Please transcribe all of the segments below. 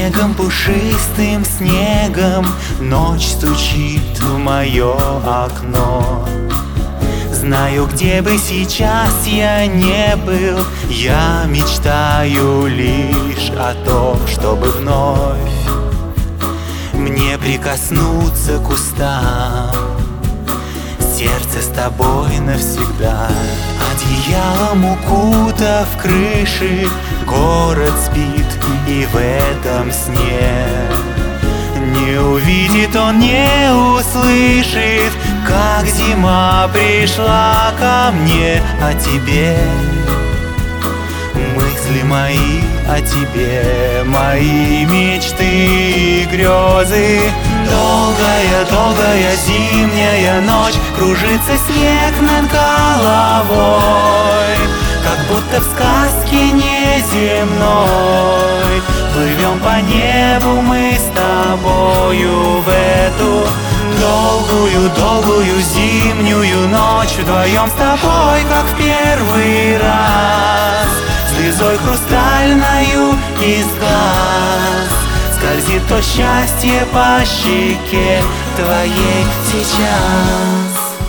Снегом пушистым, снегом ночь стучит в мое окно. Знаю, где бы сейчас я не был, я мечтаю лишь о том, чтобы вновь мне прикоснуться к устам. Сердце с тобой навсегда. Одеялом укутав крыши, город спит, и в этом сне не увидит он, не услышит, как зима пришла ко мне. О тебе мысли мои, о тебе мои мечты и грезы. Долгая зимняя ночь, кружится снег над головой, как будто в сказке неземной. Плывем по небу мы с тобою в эту долгую зимнюю ночь. Вдвоем с тобой, как в первый раз, слезой хрустальною из глаз скользит то счастье по щеке твоей сейчас.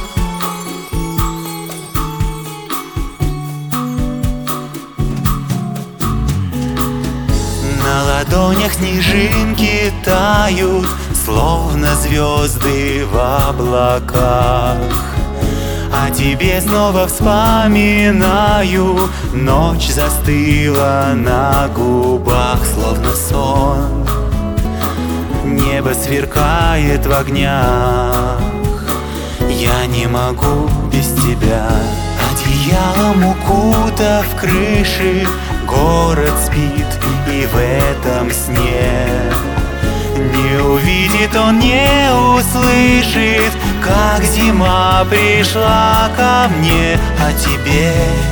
На ладонях снежинки тают, словно звезды в облаках. О тебе снова вспоминаю, ночь застыла на губах, словно сон. Небо сверкает в огнях, я не могу без тебя. Одеялом укутав крыши, город спит, и в этом сне не увидит он, не услышит, как зима пришла ко мне. О тебе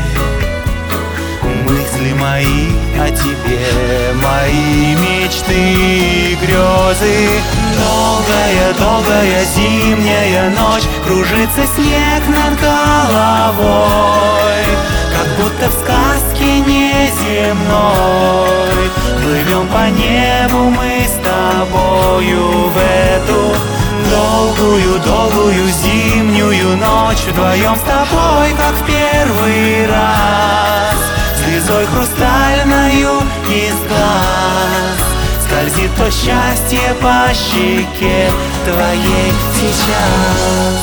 мысли мои, о тебе мои мечты и грезы. Долгая зимняя ночь, кружится снег над головой, как будто в сказке неземной. Плывем по небу мы с тобою в эту долгую зимнюю ночь. Вдвоем с тобой, как в первый раз, слезой хрустальною из глаз скользит то счастье по щеке твоей сейчас.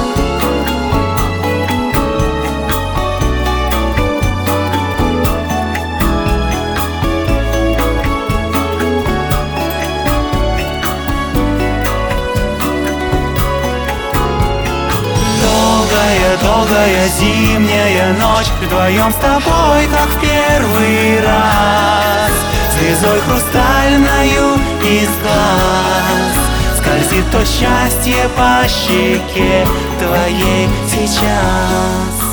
Долгая зимняя ночь, вдвоем с тобой, как в первый раз, слезой хрустальною из глаз скользит то счастье по щеке твоей сейчас.